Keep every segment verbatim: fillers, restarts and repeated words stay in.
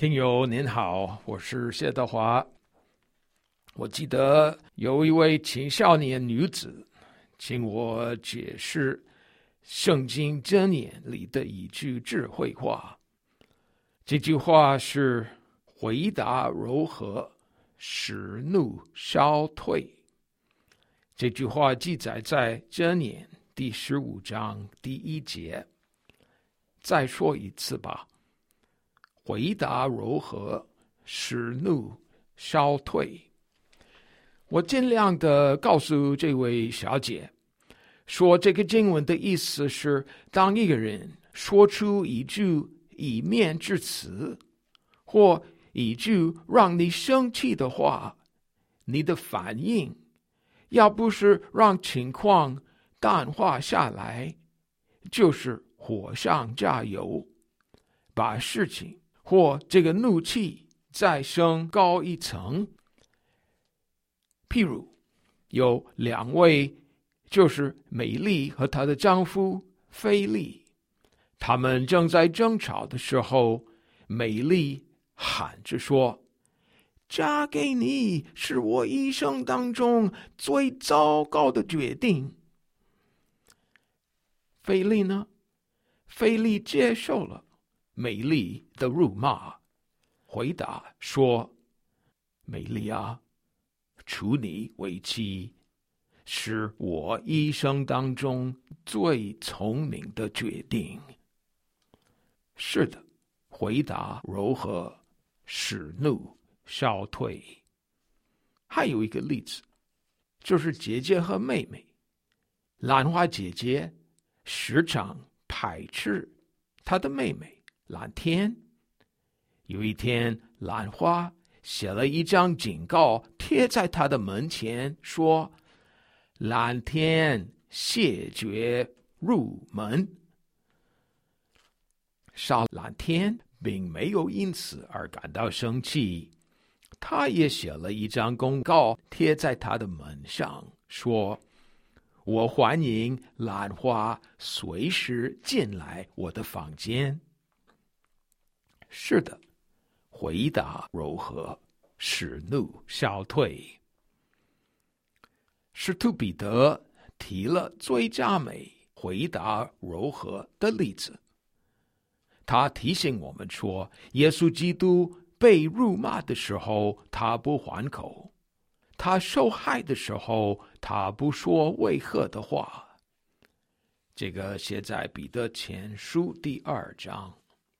听友您好，我是谢德华。我记得有一位青少年女子请我解释圣经箴言里的一句智慧话。这句话是回答柔和，使怒消退。这句话记载在箴言第十五章第一节。再说一次吧。回答柔和，使怒消退。我尽量的告诉这位小姐，说这个经文的意思是，当一个人说出一句以面之词，或一句让你生气的话，你的反应要不是让情况淡化下来，就是火上加油，把事情或这个怒气再升高一层。譬如有两位，就是美丽和她的丈夫菲利，他们正在争吵的时候，美丽喊着说，嫁给你是我一生当中最糟糕的决定。菲利呢？菲利接受了美丽的辱骂，回答说，美丽啊，处你为妻是我一生当中最聪明的决定。是的，回答柔和，使怒消退。还有一个例子，就是姐姐和妹妹。兰花姐姐时常排斥她的妹妹蓝天。有一天，兰花写了一张警告贴在她的门前，说，蓝天谢绝入门。少蓝天并没有因此而感到生气，他也写了一张公告贴在他的门上，说，我欢迎兰花随时进来我的房间。是的，回答柔和，使怒消退。使徒彼得提了最佳美回答柔和的例子。他提醒我们说，耶稣基督被辱骂的时候，他不还口；他受害的时候，他不说威吓的话。这个写在彼得前书第二章。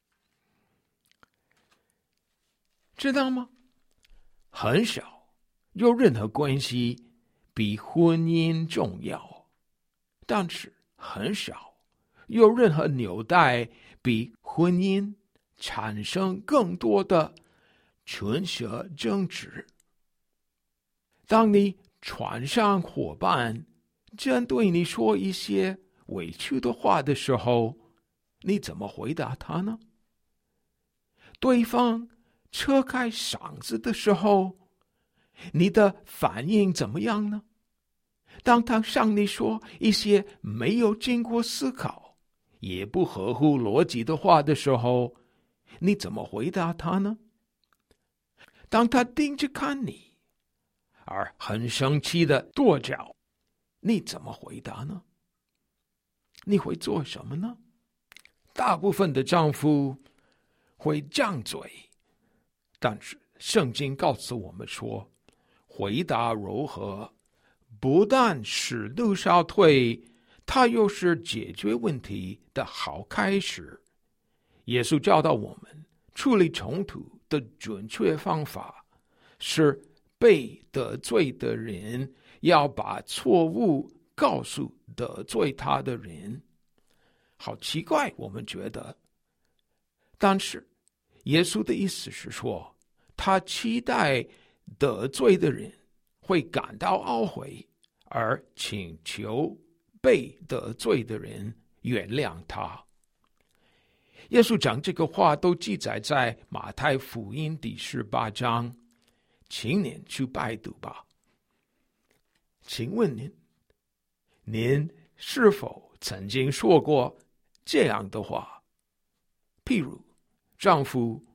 知道吗？很少有任何关系比婚姻重要，但是很少有任何纽带比婚姻产生更多的唇舌争执。当你船上伙伴针对你说一些委屈的话的时候，你怎么回答他呢？对方扯开嗓子的时候，你的反应怎么样呢？当他向你说一些没有经过思考也不合乎逻辑的话的时候，你怎么回答他呢？当他盯着看你而很生气的跺脚，你怎么回答呢？你会做什么呢？大部分的丈夫会犟嘴，但是圣经告诉我们说，回答柔和不但使怒消退，它又是解决问题的好开始。耶稣教导我们处理冲突的准确方法是，被得罪的人要把错误告诉得罪他的人。好奇怪，我们觉得，但是耶稣的意思是说，他期待得罪的人会感到懊悔，而请求被得罪的人原谅他。耶稣讲这个话都记载在马太福音第十八章，请您去拜读吧。请问您，您是否曾经说过这样的话？譬如，丈夫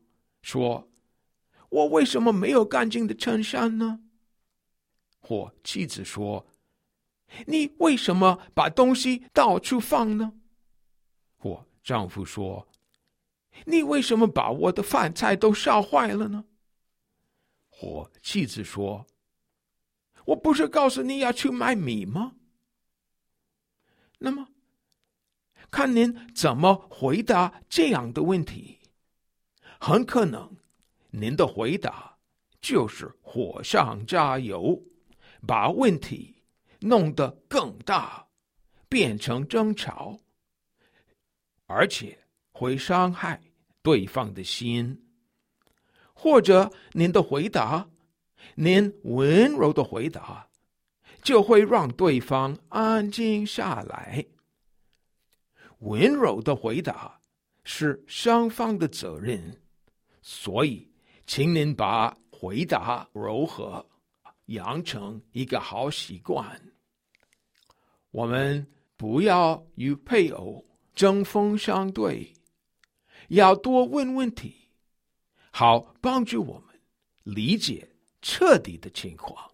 说：“我为什么没有干净的衬衫呢？”或妻子说：“你为什么把东西到处放呢？”或丈夫说：“你为什么把我的饭菜都烧坏了呢？”或妻子说：“我不是告诉你要去买米吗？”那么，看您怎么回答这样的问题。很可能您的回答就是火上加油，把问题弄得更大，变成争吵，而且会伤害对方的心。或者您的回答，您温柔的回答，就会让对方安静下来。温柔的回答是双方的责任，所以请您把回答柔和养成一个好习惯。我们不要与配偶针锋相对，要多问问题，好帮助我们理解彻底的情况。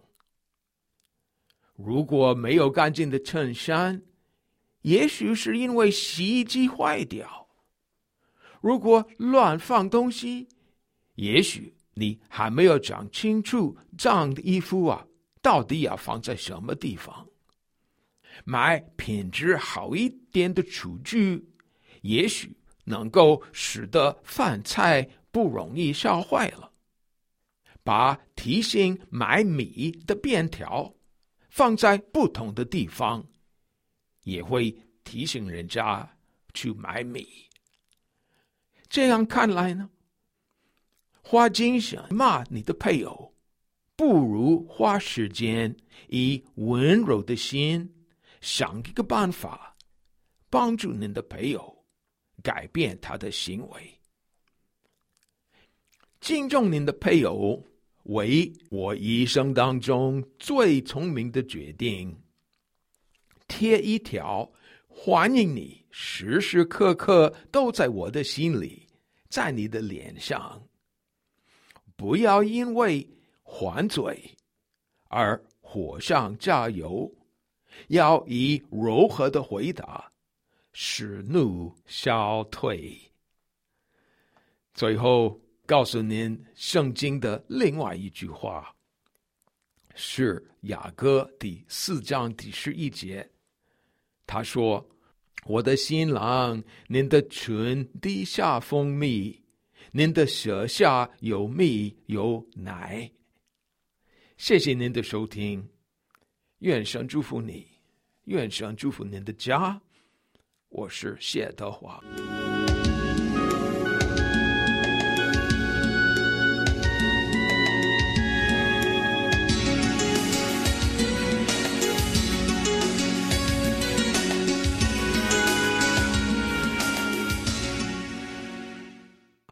如果没有干净的衬衫，也许是因为洗衣机坏掉；如果乱放东西，也许你还没有讲清楚脏的衣服啊，到底要放在什么地方。买品质好一点的厨具，也许能够使得饭菜不容易烧坏了。把提醒买米的便条放在不同的地方，也会提醒人家去买米。这样看来呢，花精神骂你的配偶，不如花时间以温柔的心想一个办法，帮助您的配偶改变他的行为。敬重您的配偶为我一生当中最聪明的决定。贴一条欢迎你时时刻刻都在我的心里，在你的脸上。不要因为还嘴而火上加油，要以柔和的回答使怒消退。最后告诉您圣经的另外一句话，是雅歌第四章第十一节，他说：“我的新郎，您的唇滴下蜂蜜，您的舌下有蜜有奶。”谢谢您的收听，愿神祝福你，愿神祝福您的家。我是谢德华。